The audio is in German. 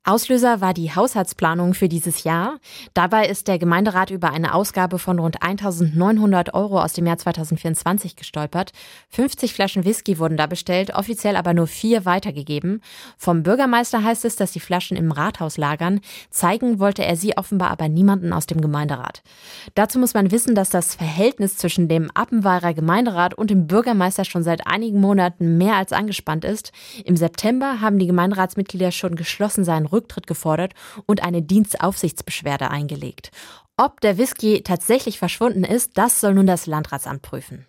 Auslöser war die Haushaltsplanung für dieses Jahr. Dabei ist der Gemeinderat über eine Ausgabe von rund 1.900 € aus dem Jahr 2024 gestolpert. 50 Flaschen Whisky wurden da bestellt, offiziell aber nur 4 weitergegeben. Vom Bürgermeister heißt es, dass die Flaschen im Rathaus lagern. Zeigen wollte er sie offenbar aber niemanden aus dem Gemeinderat. Dazu muss man wissen, dass das Verhältnis zwischen dem Appenweiler Gemeinderat und dem Bürgermeister schon seit einigen Monaten mehr als angespannt ist. Im September haben die Gemeinderatsmitglieder schon geschlossen seinen Rücktritt gefordert und eine Dienstaufsichtsbeschwerde eingelegt. Ob der Whisky tatsächlich verschwunden ist, das soll nun das Landratsamt prüfen.